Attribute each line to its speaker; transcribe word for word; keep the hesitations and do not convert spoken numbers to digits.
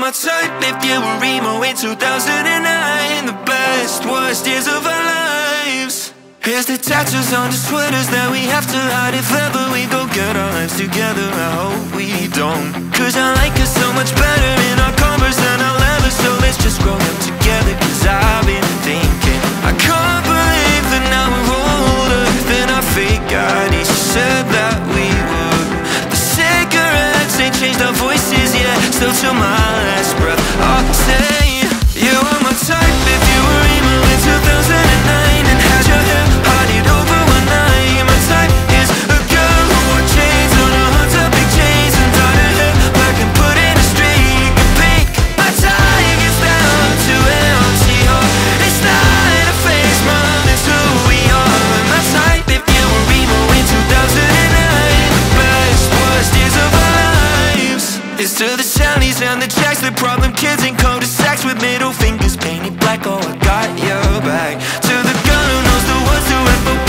Speaker 1: my type if you were emo in two thousand nine. The best, worst years of our lives. Here's the tattoos on the sweaters that we have to hide if ever we go get our lives together. I hope we don't, cause I like us so much better in our Converse than our leather. So let's just grow up together, cause I've been thinking I can't believe that now we're older than our fake I Ds. You said that we would. The cigarettes ain't changed our voices yet. Still till my last breath I'll say you are my type if you were emo in two thousand nine and had your hair parted over one night. My type is a girl who wore chains on her hot topic chains and dyed her hair black and put in a streak of pink. My type gets down to empty heart. It's not a face, mom, it's who we are. My type if you were emo in two thousand nine. The best, worst years of our lives. It's to the Sallys and the Jacks, the problem kids in cul-de-sacs with middle fingers painted black. Oh, I got your back. To the girl who knows the words to F O